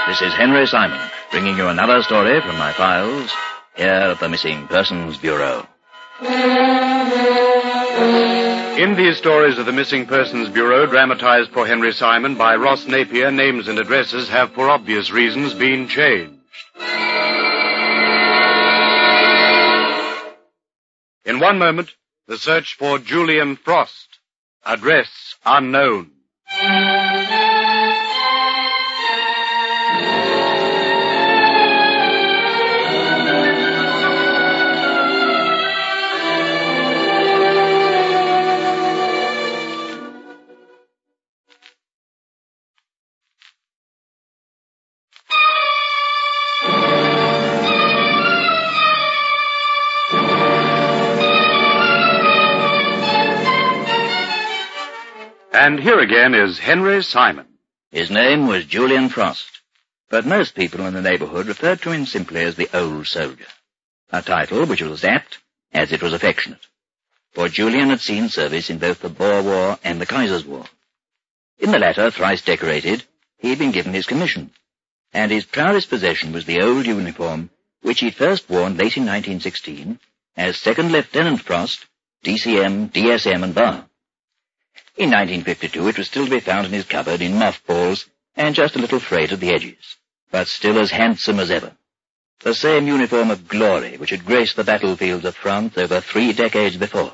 This is Henry Simon, bringing you another story from my files here at the Missing Persons Bureau. In these stories of the Missing Persons Bureau, dramatized for Henry Simon by Ross Napier, names and addresses have, for obvious reasons, been changed. In one moment, the search for Julian Frost. Address unknown. And here again is Henry Simon. His name was Julian Frost, but most people in the neighborhood referred to him simply as the Old Soldier, a title which was apt as it was affectionate, for Julian had seen service in both the Boer War and the Kaiser's War. In the latter, thrice decorated, he had been given his commission, and his proudest possession was the old uniform which he'd first worn late in 1916 as Second Lieutenant Frost, DCM, DSM, and Bar. In 1952 it was still to be found in his cupboard in mothballs and just a little frayed at the edges, but still as handsome as ever. The same uniform of glory which had graced the battlefields of France over 3 decades before.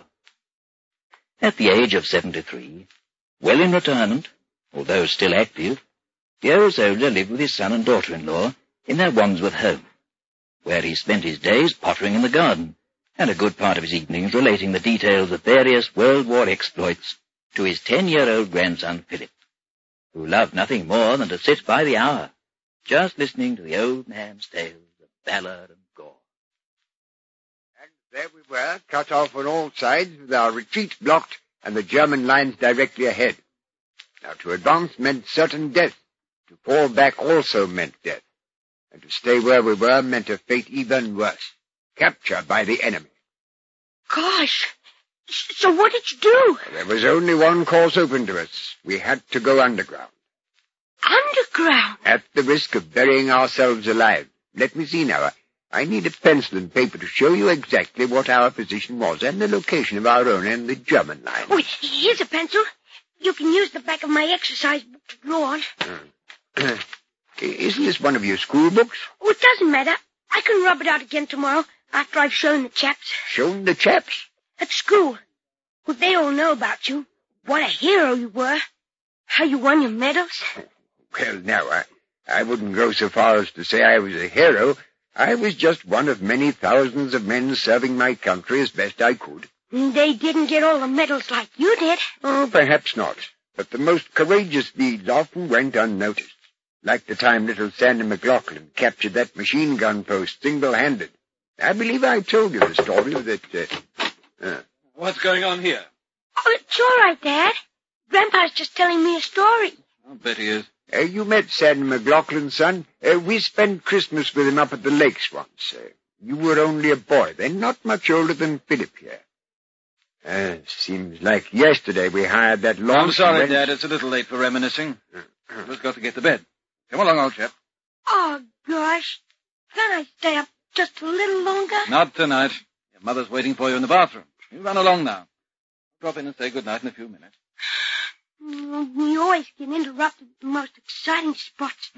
At the age of 73, well in retirement, although still active, the old soldier lived with his son and daughter-in-law in their Wandsworth home, where he spent his days pottering in the garden, and a good part of his evenings relating the details of various World War exploits to his 10-year-old grandson Philip, who loved nothing more than to sit by the hour, just listening to the old man's tales of valor and gore. And there we were, cut off on all sides, with our retreat blocked and the German lines directly ahead. Now, to advance meant certain death. To fall back also meant death. And to stay where we were meant a fate even worse. Capture by the enemy. Gosh! So what did you do? There was only one course open to us. We had to go underground. Underground? At the risk of burying ourselves alive. Let me see now. I need a pencil and paper to show you exactly what our position was and the location of our own and the German line. Oh, here's a pencil. You can use the back of my exercise book to draw on. Isn't this one of your school books? Oh, it doesn't matter. I can rub it out again tomorrow after I've shown the chaps. Shown the chaps? At school. Well, they all know about you. What a hero you were. How you won your medals. Well, now, I wouldn't go so far as to say I was a hero. I was just one of many thousands of men serving my country as best I could. They didn't get all the medals like you did. Oh, perhaps not. But the most courageous deeds often went unnoticed. Like the time little Sandy McLaughlin captured that machine gun post single-handed. I believe I told you the story that... What's going on here? Oh, it's all right, Dad. Grandpa's just telling me a story. I'll bet he is. You met Sandy McLaughlin, son. We spent Christmas with him up at the lakes once. You were only a boy then, not much older than Philip here. Seems like yesterday we hired that launch. I'm sorry, Dad. It's a little late for reminiscing. Just got to get to bed. Come along, old chap. Oh, gosh. Can I stay up just a little longer? Not tonight. Your mother's waiting for you in the bathroom. You run along now. Drop in and say good night in a few minutes. We always get interrupted at the most exciting spots.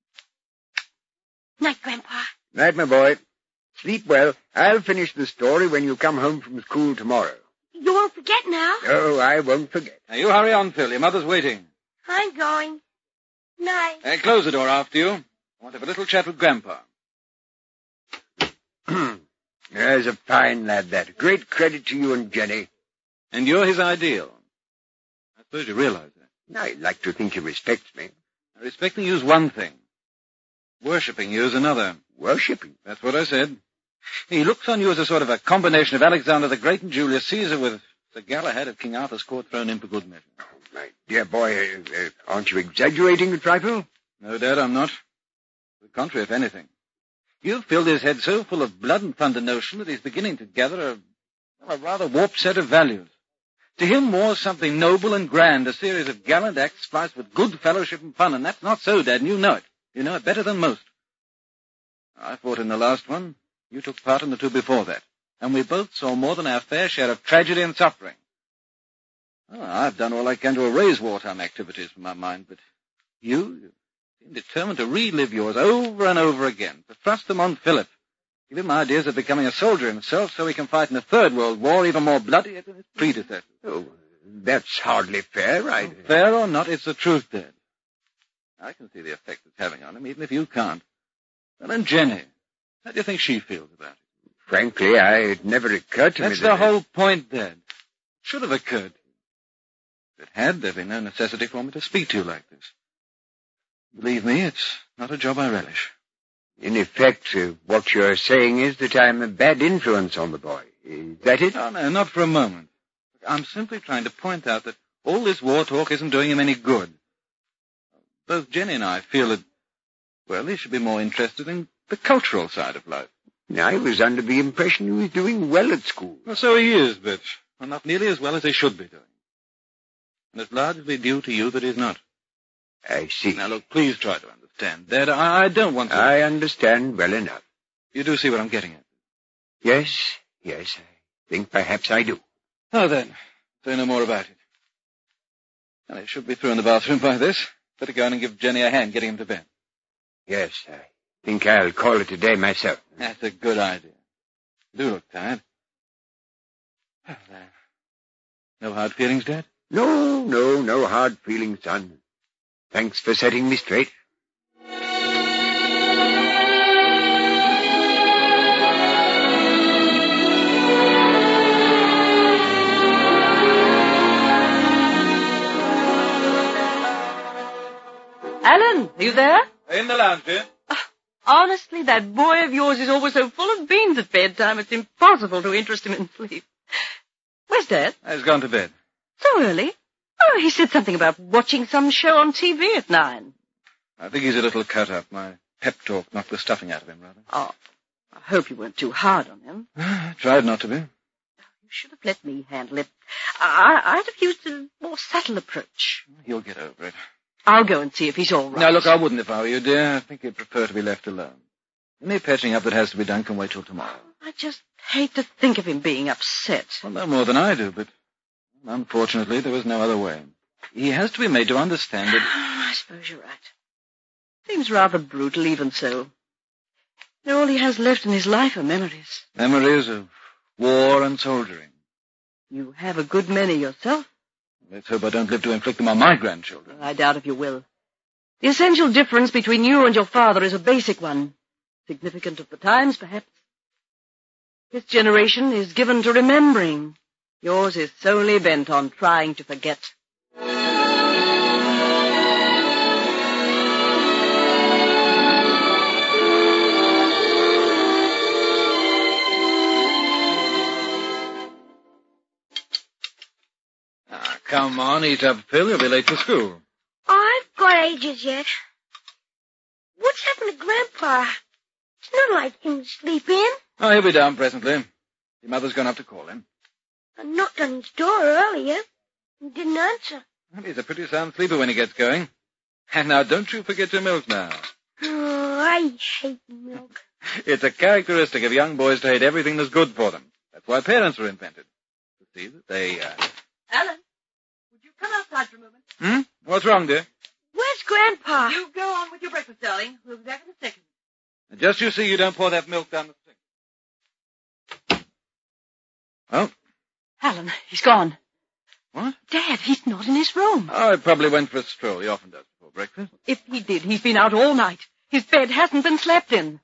Night, Grandpa. Night, my boy. Sleep well. I'll finish the story when you come home from school tomorrow. You won't forget now? Oh, I won't forget. Now, you hurry on, Phil. Your mother's waiting. I'm going. Night. Close the door after you. I want to have a little chat with Grandpa. There's a fine lad, that. Great credit to you and Jenny. And you're his ideal. I suppose you realize that. I'd like to think he respects me. Respecting you is one thing. Worshipping you is another. Worshipping? That's what I said. He looks on you as a sort of a combination of Alexander the Great and Julius Caesar with Sir Galahad at King Arthur's court thrown in for good measure. Oh, my dear boy, aren't you exaggerating a trifle? No, Dad, I'm not. The contrary, if anything. You've filled his head so full of blood and thunder notion that he's beginning to gather a rather warped set of values. To him, war's something noble and grand, a series of gallant acts spliced with good fellowship and fun, and that's not so, Dad, and you know it. You know it better than most. I fought in the last one. You took part in the two before that. And we both saw more than our fair share of tragedy and suffering. Oh, I've done all I can to erase wartime activities from my mind, but you seem determined to relive yours over and over again, to thrust them on Philip, give him ideas of becoming a soldier himself so he can fight in the Third World War even more bloody than his predecessors. Oh, that's hardly fair, Fair or not, it's the truth, Dad. I can see the effect it's having on him, even if you can't. And then Jenny, how do you think she feels about it? Frankly, it never occurred to me That's that... the whole point, Dad. It should have occurred. If it had, there'd be no necessity for me to speak to you like this. Believe me, it's not a job I relish. In effect, what you're saying is that I'm a bad influence on the boy. Is that it? Oh, no, not for a moment. I'm simply trying to point out that all this war talk isn't doing him any good. Both Jenny and I feel that, well, he should be more interested in the cultural side of life. I was under the impression he was doing well at school. Well, so he is, but not nearly as well as he should be doing. And it's largely due to you that he's not. I see. Now, look, please try to understand, Dad. I don't want to... I understand well enough. You do see what I'm getting at? Yes, I think perhaps I do. Oh, then, say no more about it. Well, he should be through in the bathroom by this. Better go in and give Jenny a hand getting him to bed. Yes, I think I'll call it a day myself. That's a good idea. You do look tired. Well, no hard feelings, Dad? No hard feelings, son. Thanks for setting me straight. Alan, are you there? In the lounge, dear. Honestly, that boy of yours is always so full of beans at bedtime, it's impossible to interest him in sleep. Where's Dad? He's gone to bed. So early? Oh, he said something about watching some show on TV at 9. I think he's a little cut up. My pep talk knocked the stuffing out of him, rather. Oh, I hope you weren't too hard on him. I tried not to be. You should have let me handle it. I'd have used a more subtle approach. He'll get over it. I'll go and see if he's all right. Now, look, I wouldn't if I were you, dear. I think he'd prefer to be left alone. Any patching up that has to be done can wait till tomorrow. I just hate to think of him being upset. Well, no more than I do, but unfortunately there was no other way. He has to be made to understand that... I suppose you're right. Seems rather brutal, even so. All he has left in his life are memories. Memories of war and soldiering. You have a good many yourself. Let's hope I don't live to inflict them on my grandchildren. I doubt if you will. The essential difference between you and your father is a basic one. Significant of the times, perhaps. This generation is given to remembering. Yours is solely bent on trying to forget. Come on, eat up, Phil. You'll be late for school. I've got ages yet. What's happened to Grandpa? It's not like him to sleep in. Oh, he'll be down presently. Your mother's gone up to call him. I knocked on his door earlier. He didn't answer. Well, he's a pretty sound sleeper when he gets going. And now, don't you forget your milk now. Oh, I hate milk. It's a characteristic of young boys to hate everything that's good for them. That's why parents were invented. To see that they, Alan, would you come outside for a moment? What's wrong, dear? Where's Grandpa? You go on with your breakfast, darling. We'll be back in a second. Just you see you don't pour that milk down the sink. Oh? Alan, he's gone. What? Dad, he's not in his room. Oh, he probably went for a stroll. He often does before breakfast. If he did, he's been out all night. His bed hasn't been slept in.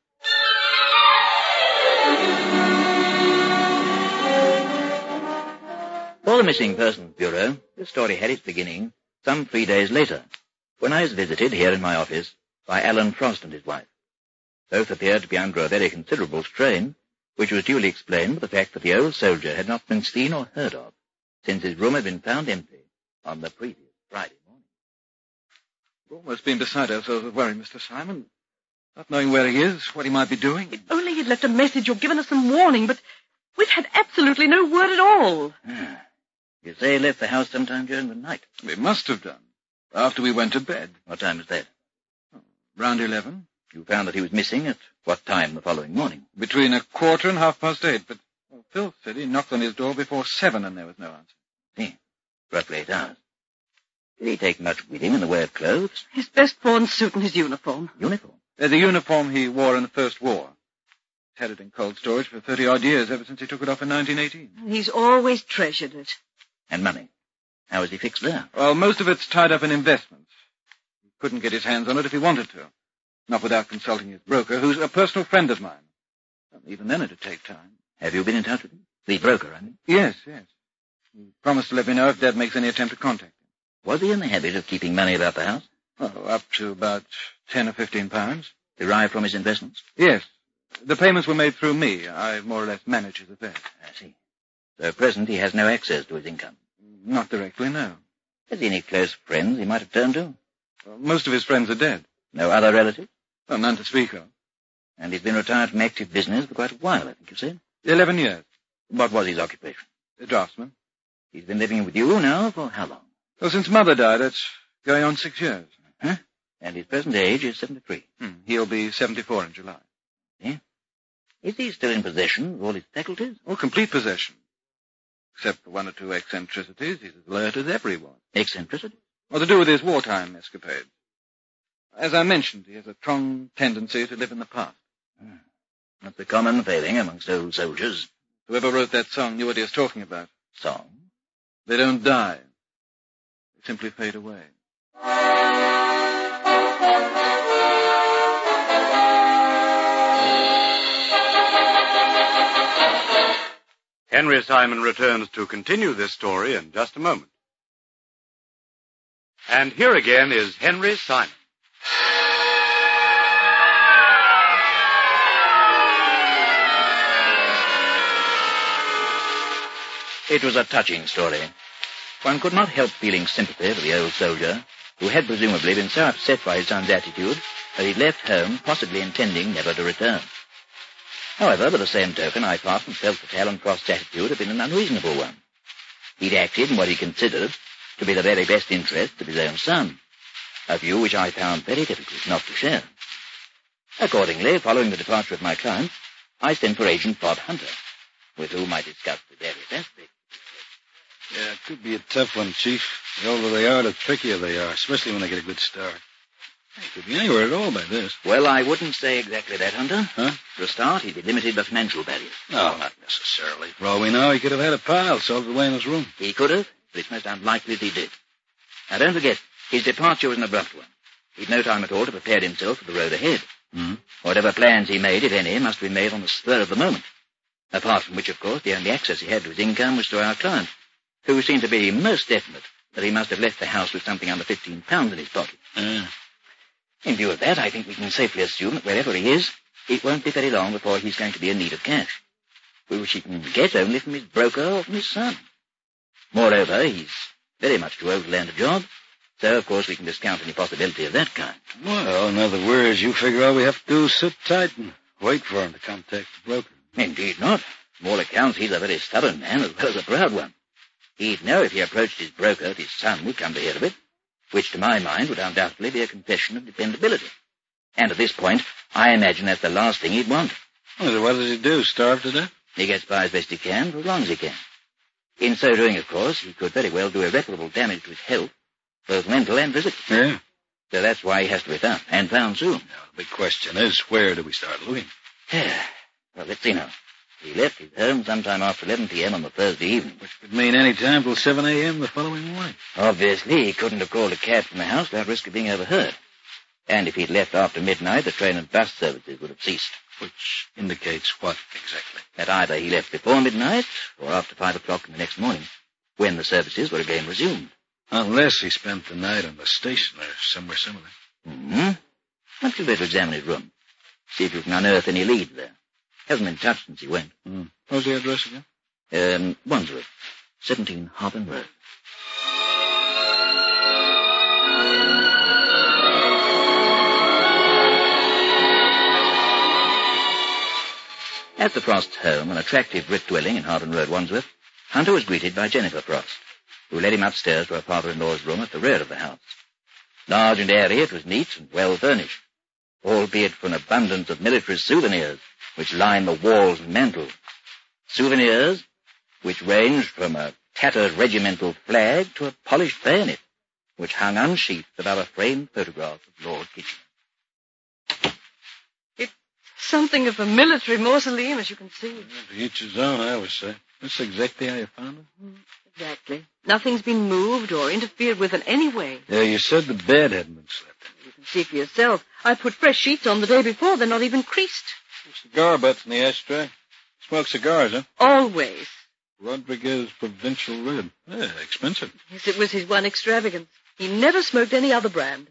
For the Missing Persons Bureau, this story had its beginning some 3 days later, when I was visited here in my office by Alan Frost and his wife. Both appeared to be under a very considerable strain, which was duly explained by the fact that the old soldier had not been seen or heard of since his room had been found empty on the previous Friday morning. We've almost been beside ourselves with worry, Mr. Simon. Not knowing where he is, what he might be doing. If only he'd left a message or given us some warning, but we've had absolutely no word at all. You say he left the house sometime during the night? We must have done. After we went to bed. What time was that? Round 11. You found that he was missing at what time the following morning? Between 7:15 and 8:30, but Phil said he knocked on his door before 7 and there was no answer. Yeah, roughly 8 hours. Did he take much with him in the way of clothes? His best-worn suit and his uniform. Uniform? The uniform he wore in the First War. He's had it in cold storage for 30-odd years, ever since he took it off in 1918. He's always treasured it. And money? How was he fixed there? Well, most of it's tied up in investments. He couldn't get his hands on it if he wanted to. Not without consulting his broker, who's a personal friend of mine. Well, even then it'd take time. Have you been in touch with him? The broker, I mean? Yes. He promised to let me know if Dad makes any attempt to contact him. Was he in the habit of keeping money about the house? Oh, up to about 10 or 15 pounds. Derived from his investments? Yes. The payments were made through me. I more or less manage his affairs. I see. So at present he has no access to his income? Not directly, no. Has he any close friends he might have turned to? Well, most of his friends are dead. No other relatives? Well, none to speak of. And he's been retired from active business for quite a while, I think you said? 11 years. What was his occupation? A draftsman. He's been living with you now for how long? Well, since Mother died, it's going on 6 years. Huh? And his present age is 73. He'll be 74 in July. Yeah? Is he still in possession of all his faculties? Oh, complete possession. Except for 1 or 2 eccentricities, he's as alert as everyone. Eccentricity? Well, to do with his wartime escapades. As I mentioned, he has a strong tendency to live in the past. That's a common failing amongst old soldiers. Whoever wrote that song knew what he was talking about. Song? They don't die. They simply fade away. Henry Simon returns to continue this story in just a moment. And here again is Henry Simon. It was a touching story. One could not help feeling sympathy for the old soldier, who had presumably been so upset by his son's attitude that he'd left home, possibly intending never to return. However, by the same token, I thought and felt that Alan Frost's attitude had been an unreasonable one. He'd acted in what he considered to be the very best interest of his own son, a view which I found very difficult not to share. Accordingly, following the departure of my client, I sent for Agent Bob Hunter, with whom I discussed the various aspects. Yeah, it could be a tough one, Chief. The older they are, the trickier they are, especially when they get a good start. They could be anywhere at all by this. Well, I wouldn't say exactly that, Hunter. Huh? For a start, he'd be limited by financial barriers. No, not necessarily. For all we know, he could have had a pal solved away in his room. He could have, but it's most unlikely that he did. Now, don't forget, his departure was an abrupt one. He'd no time at all to prepare himself for the road ahead. Mm-hmm. Whatever plans he made, if any, must be made on the spur of the moment. Apart from which, of course, the only access he had to his income was through our client, who seemed to be most definite that he must have left the house with something under £15 in his pocket. In view of that, I think we can safely assume that wherever he is, it won't be very long before he's going to be in need of cash, which he can get only from his broker or from his son. Moreover, he's very much too old to land a job, so of course we can discount any possibility of that kind. Well, in other words, you figure all we have to do is sit tight and wait for him to contact the broker. Indeed not. From all accounts, he's a very stubborn man as well as a proud one. He'd know if he approached his broker that his son would come to hear of it, which to my mind would undoubtedly be a confession of dependability. And at this point, I imagine that's the last thing he'd want. Well, what does he do, starve to death? He gets by as best he can for as long as he can. In so doing, of course, he could very well do irreparable damage to his health, both mental and physical. Yeah. So that's why he has to be found, and found soon. Now, the big question is, where do we start looking? Well, let's see now. He left his home sometime after 11 p.m. on the Thursday evening. Which could mean any time till 7 a.m. the following morning. Obviously, he couldn't have called a cab from the house without risk of being overheard. And if he'd left after midnight, the train and bus services would have ceased. Which indicates what exactly? That either he left before midnight or after 5 o'clock in the next morning, when the services were again resumed. Unless he spent the night on the station or somewhere similar. Mm-hmm. Why don't you better examine his room? See if you can unearth any leads there. Hasn't been touched since he went. What's the address again? Wandsworth, 17 Harpen Road. At the Frosts' home, an attractive brick dwelling in Harpen Road, Wandsworth, Hunter was greeted by Jennifer Frost, who led him upstairs to her father-in-law's room at the rear of the house. Large and airy, it was neat and well furnished, albeit for an abundance of military souvenirs which line the walls and mantel. Souvenirs which ranged from a tattered regimental flag to a polished bayonet, which hung unsheathed above a framed photograph of Lord Kitchener. It's something of a military mausoleum, as you can see. To each his own, I always say. That's exactly how you found it. Exactly. Nothing's been moved or interfered with in any way. Yeah, you said the bed hadn't been slept in. You can see for yourself. I put fresh sheets on the day before. They're not even creased. Cigar butts in the ashtray. Smoke cigars, huh? Always. Rodriguez Provincial Red. Yeah, expensive. Yes, it was his one extravagance. He never smoked any other brand.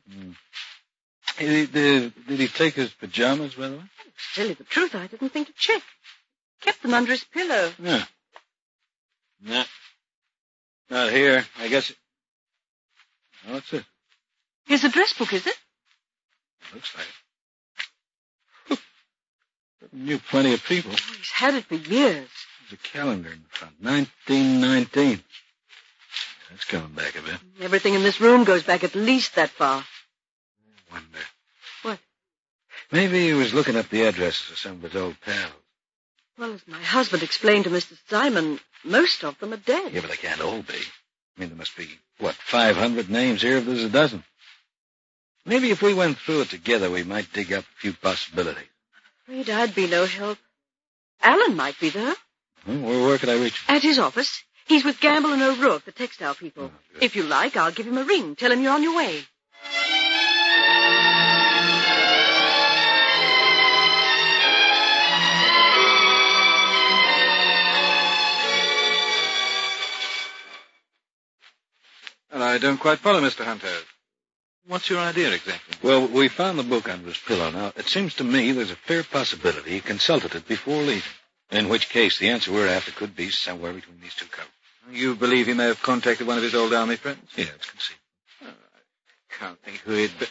Did he take his pajamas, by the way? To tell you the truth, I didn't think to check. Kept them under his pillow. Yeah. Nah. Not here. I guess... What's it? His address book, is it? Looks like it. Knew plenty of people. Oh, he's had it for years. There's a calendar in the front. 1919. That's coming back a bit. Everything in this room goes back at least that far. I wonder. What? Maybe he was looking up the addresses of some of his old pals. Well, as my husband explained to Mr. Simon, most of them are dead. Yeah, but they can't all be. I mean, there must be, 500 names here if there's a dozen. Maybe if we went through it together, we might dig up a few possibilities. Afraid I'd be no help. Alan might be there. Where could I reach him? At his office. He's with Gamble and O'Rourke, the textile people. Oh, if you like, I'll give him a ring. Tell him you're on your way. Well, I don't quite follow, Mr. Hunter. What's your idea exactly? Well, we found the book under his pillow. Now, it seems to me there's a fair possibility he consulted it before leaving. In which case, the answer we're after could be somewhere between these two covers. You believe he may have contacted one of his old army friends? Yeah, it's conceivable. I can't think who he'd be.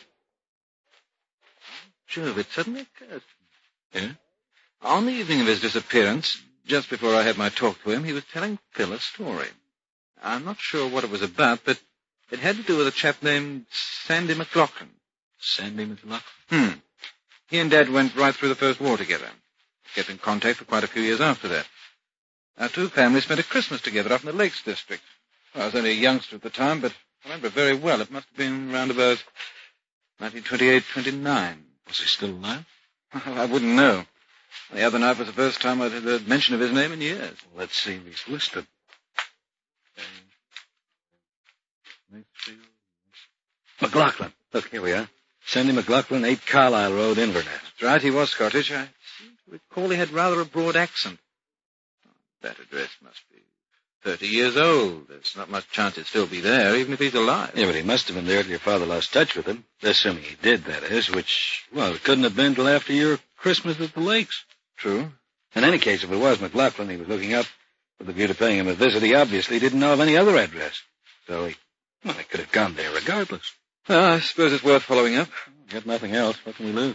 Jove, it suddenly occurs to me. Yeah? On the evening of his disappearance, just before I had my talk to him, he was telling Phil a story. I'm not sure what it was about, but it had to do with a chap named Sandy McLaughlin. Sandy McLaughlin? He and Dad went right through the First War together. Kept in contact for quite a few years after that. Our two families spent a Christmas together up in the Lakes District. I was only a youngster at the time, but I remember very well. It must have been around about 1928-29. Was he still alive? I wouldn't know. The other night was the first time I'd heard mention of his name in years. Well, let's see if he's listed. McLaughlin. Look, here we are. Sandy McLaughlin, 8 Carlisle Road, Inverness. That's right, he was Scottish. I seem to recall he had rather a broad accent. That address must be 30 years old. There's not much chance he'd still be there, even if he's alive. Yeah, but he must have been there till your father lost touch with him. Assuming he did, that is, which, well, it couldn't have been till after your Christmas at the Lakes. True. In any case, if it was McLaughlin he was looking up with the view to paying him a visit, he obviously didn't know of any other address. So he could have gone there regardless. Well, I suppose it's worth following up. Got nothing else. What can we lose?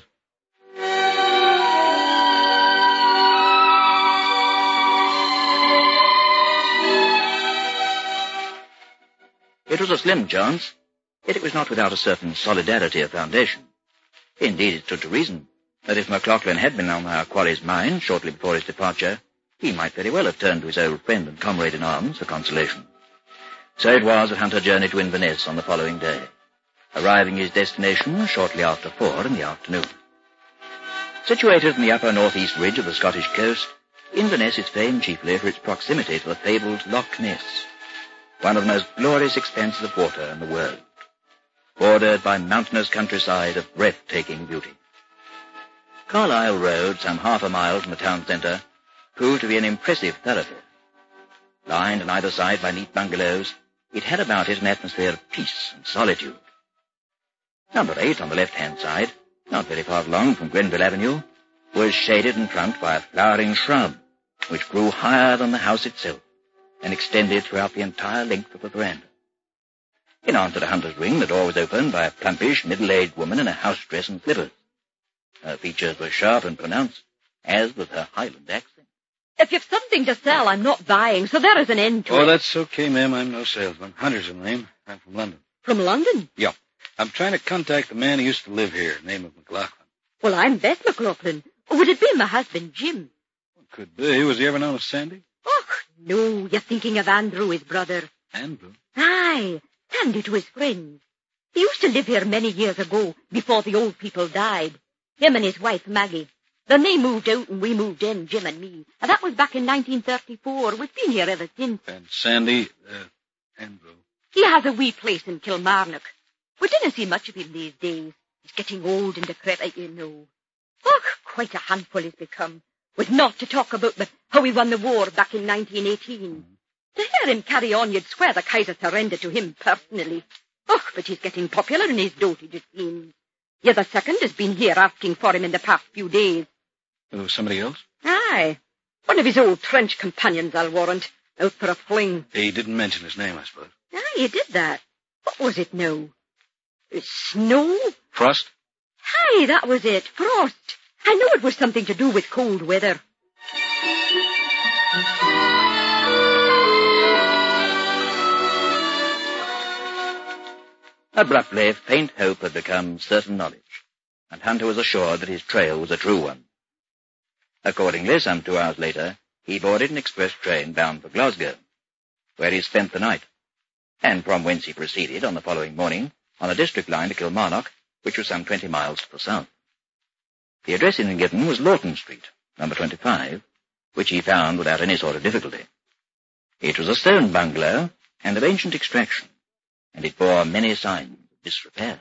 It was a slim chance, yet it was not without a certain solidarity of foundation. Indeed, it stood to reason that if McLaughlin had been on our quarry's mind shortly before his departure, he might very well have turned to his old friend and comrade in arms for consolation. So it was that Hunter journeyed to Inverness on the following day, arriving at his destination shortly after 4 in the afternoon. Situated in the upper northeast ridge of the Scottish coast, Inverness is famed chiefly for its proximity to the fabled Loch Ness, one of the most glorious expanses of water in the world, bordered by mountainous countryside of breathtaking beauty. Carlisle Road, some half a mile from the town centre, proved to be an impressive thoroughfare. Lined on either side by neat bungalows, it had about it an atmosphere of peace and solitude. Number 8 on the left-hand side, not very far along from Grenville Avenue, was shaded in front by a flowering shrub, which grew higher than the house itself and extended throughout the entire length of the veranda. In answer to Hunter's ring, the door was opened by a plumpish, middle-aged woman in a house dress and slippers. Her features were sharp and pronounced, as was her Highland accent. If you've something to sell, I'm not buying, so there is an end to it. Oh, that's okay, ma'am. I'm no salesman. Hunter's the name. I'm from London. From London? Yeah. I'm trying to contact the man who used to live here, name of McLaughlin. Well, I'm Beth McLaughlin. Would it be my husband, Jim? Could be. Was he ever known as Sandy? Oh, no, you're thinking of Andrew, his brother. Andrew? Aye, Sandy to his friends. He used to live here many years ago, before the old people died. Him and his wife, Maggie. Then they moved out and we moved in, Jim and me. And that was back in 1934. We've been here ever since. And Sandy, Andrew. He has a wee place in Kilmarnock. We didn't see much of him these days. He's getting old and decrepit, you know. Oh, quite a handful he's become. With naught to talk about but how he won the war back in 1918. To hear him carry on, you'd swear the Kaiser surrendered to him personally. Oh, but he's getting popular in his dotage, it seems. The other second has been here asking for him in the past few days. There was somebody else? Aye. One of his old trench companions, I'll warrant. Out for a fling. He didn't mention his name, I suppose. Aye, he did that. What was it now? Snow? Frost? Aye, that was it. Frost. I knew it was something to do with cold weather. Abruptly, faint hope had become certain knowledge, and Hunter was assured that his trail was a true one. Accordingly, some 2 hours later, he boarded an express train bound for Glasgow, where he spent the night, and from whence he proceeded on the following morning on a district line to Kilmarnock, which was some 20 miles to the south. The address in given was Lawton Street, number 25, which he found without any sort of difficulty. It was a stone bungalow and of ancient extraction, and it bore many signs of disrepair.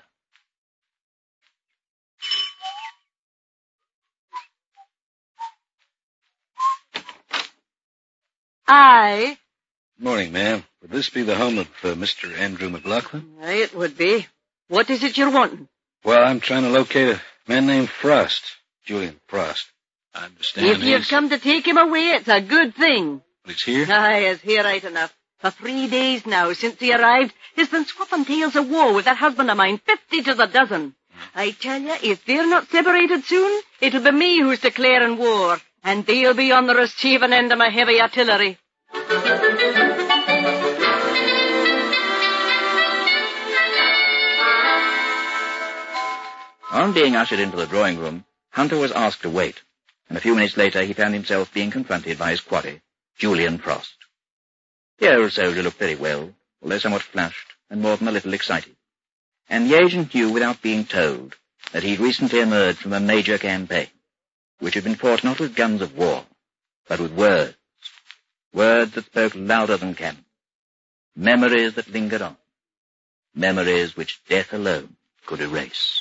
Aye. Morning, ma'am. Would this be the home of Mr. Andrew McLaughlin? Aye, it would be. What is it you're wanting? Well, I'm trying to locate a man named Frost. Julian Frost. I understand If you've come to take him away, it's a good thing. He's here? Aye, he's here right enough. For 3 days now, since he arrived, he's been swapping tales of war with that husband of mine, 50 to the dozen. I tell you, if they're not separated soon, it'll be me who's declaring war, and they'll be on the receiving end of my heavy artillery. On being ushered into the drawing room, Hunter was asked to wait, and a few minutes later he found himself being confronted by his quarry, Julian Frost. The old soldier looked very well, although somewhat flushed and more than a little excited, and the agent knew without being told that he'd recently emerged from a major campaign, which had been fought not with guns of war, but with words, words that spoke louder than cannon, memories that lingered on, memories which death alone could erase.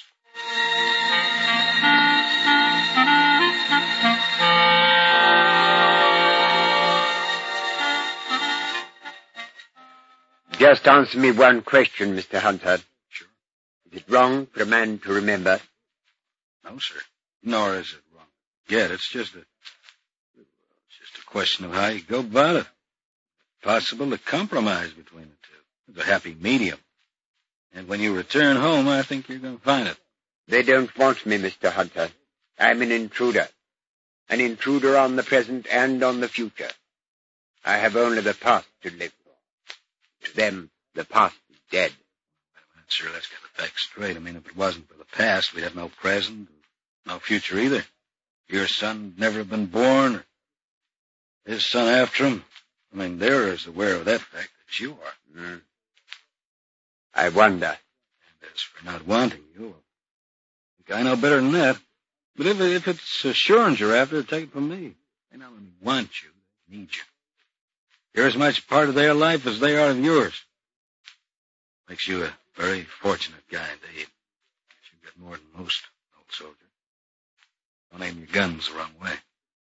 Just answer me one question, Mr. Hunter. Sure. Is it wrong for a man to remember? No, sir. Nor is it wrong. Yet it's just a question of how you go about it. Possible to compromise between the two. There's a happy medium. And when you return home, I think you're going to find it. They don't want me, Mr. Hunter. I'm an intruder. An intruder on the present and on the future. I have only the past to live for. To them, the past is dead. Sir, let's get the facts straight. I mean, if it wasn't for the past, we'd have no present, no future either. Your son'd never have been born, or his son after him. I mean, they're as aware of that fact as you are. I wonder. And as for not wanting you, I think I know better than that. But if it's assurance you're after, take it from me. They not only want you, they need you. You're as much part of their life as they are of yours. Makes you a very fortunate guy, indeed. You've got more than most, old soldier. Don't aim your guns the wrong way.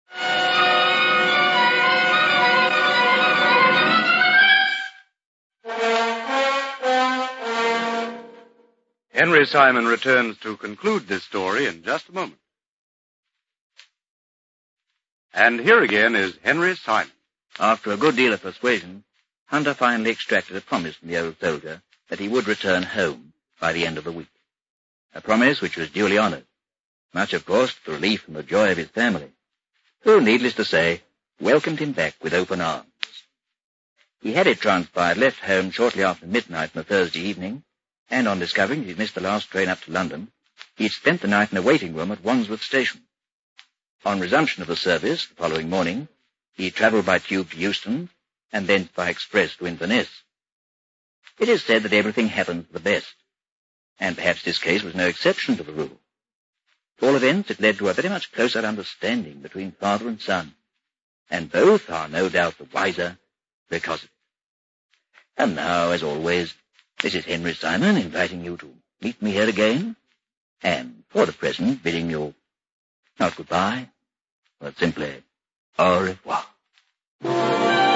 Henry Simon returns to conclude this story in just a moment. And here again is Henry Simon. After a good deal of persuasion, Hunter finally extracted a promise from the old soldier that he would return home by the end of the week. A promise which was duly honored, much, of course, to the relief and the joy of his family, who, needless to say, welcomed him back with open arms. He had, it transpired, left home shortly after midnight on a Thursday evening, and on discovering he'd missed the last train up to London, He'd spent the night in a waiting room at Wandsworth Station. On resumption of the service the following morning, he travelled by tube to Euston, and thence by express to Inverness. It is said that everything happens for the best, and perhaps this case was no exception to the rule. At all events, it led to a very much closer understanding between father and son, and both are no doubt the wiser because of it. And now, as always, this is Henry Simon inviting you to meet me here again, and for the present bidding you not goodbye, but simply au revoir.